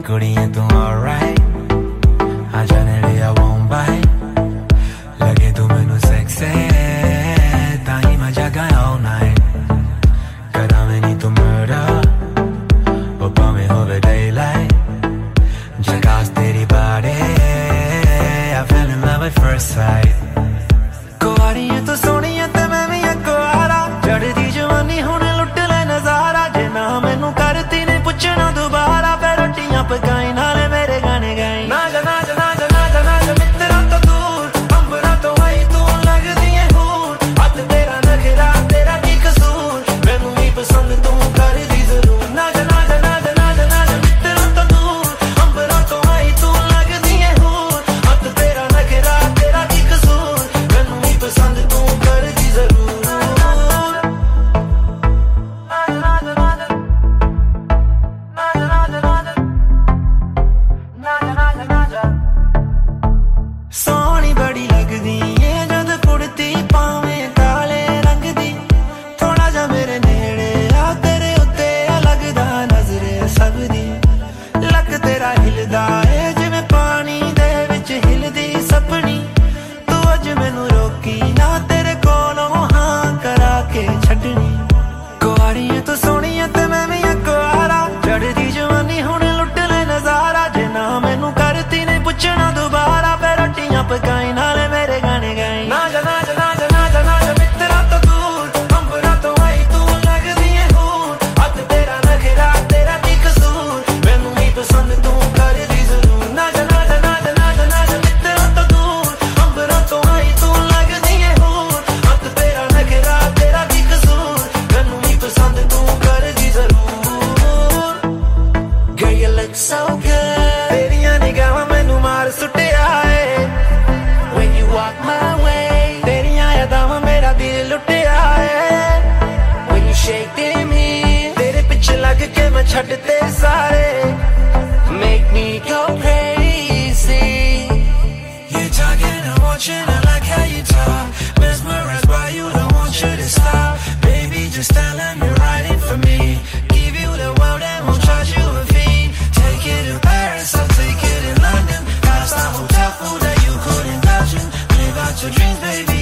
कुड़ियां तू alright आ जाने लिया won't bite लगे तू मैनू sexy ताही मैं जागा all night करा मैं नी तू murder वो पावे होवे daylight जगास तेरी body I fell in love at first sight कुआरियां तू सोनियां ते मैं भी कुआरा चढ़दी जवानी हुणे लुट ले नजारा जे ना मैनू करती ने पुछना दोबारा फिर रोटियां पकाई नाले मेरे गाने गाई ना जा ना जा ना जा ना जा ना जा मित्रा तो दूर अंबरा तो आई तू लगदी है हूर हथ तेरा नखरा तेरा की कसूर मैनू ही पसंद तू कर दी जरूर ना जा ना जा ना जा ना जा ना जा मित्रा तो दूर अंबरा तो आई तू लगदी है हूर हथ तेरा नखरा तेरा की कसूर मैनू ही पसंद तू कर दी जरूर सोहनी बड़ी लगदी है जद कुड़ती पावे काले रंग दी थोड़ा जा मेरे नेड़े आ तेरे उत्ते लगदा नजरे सब दी लक तेरा हिलदा है जिवें पानी दे विच हिलदी सपनी तू अज मैनू रोकी ना तेरे कोलों हां करा के छड्डनी कुआरियां तू सोहनियां ते मैं भी कुआरा चढ़दी जवानी हुणे लुट ले नजारा जे ना मैनू करती ने पुछना दोबारा फिर रोटियां पकाई नाले मेरे गाने गाई ना जा ना जा ना जा ना जा ना जा मित्रा तो दूर अंबरा तो आई तू लगदी है हूर हथ तेरा नखरा तेरा की कसूर मैनू ही पसंद तू कर दी जरूर ना जा ना जा ना जा ना जा ना जा मित्रा तो दूर अंबरा तो आई तू लगदी है हूर हथ तेरा नखरा तेरा की कसूर मैनू ही पसंद तू कर दी जरूर Girl you look so good तेरियां निगाहां मैनू मार सुटिया है When you walk my way तेरियां यादां मेरा दिल लुटिया है When you shake me तेरे पिछे लग के मैं छड्ड ते सारे Make me go crazy You're talking and watching I like how you talk Mesmerized by you don't want you to stop Baby just telling me right in for me Give you the world and won't charge you a fee Take it to Paris I'll take it in London Five-star hotel food that you couldn't touch Live out your dreams baby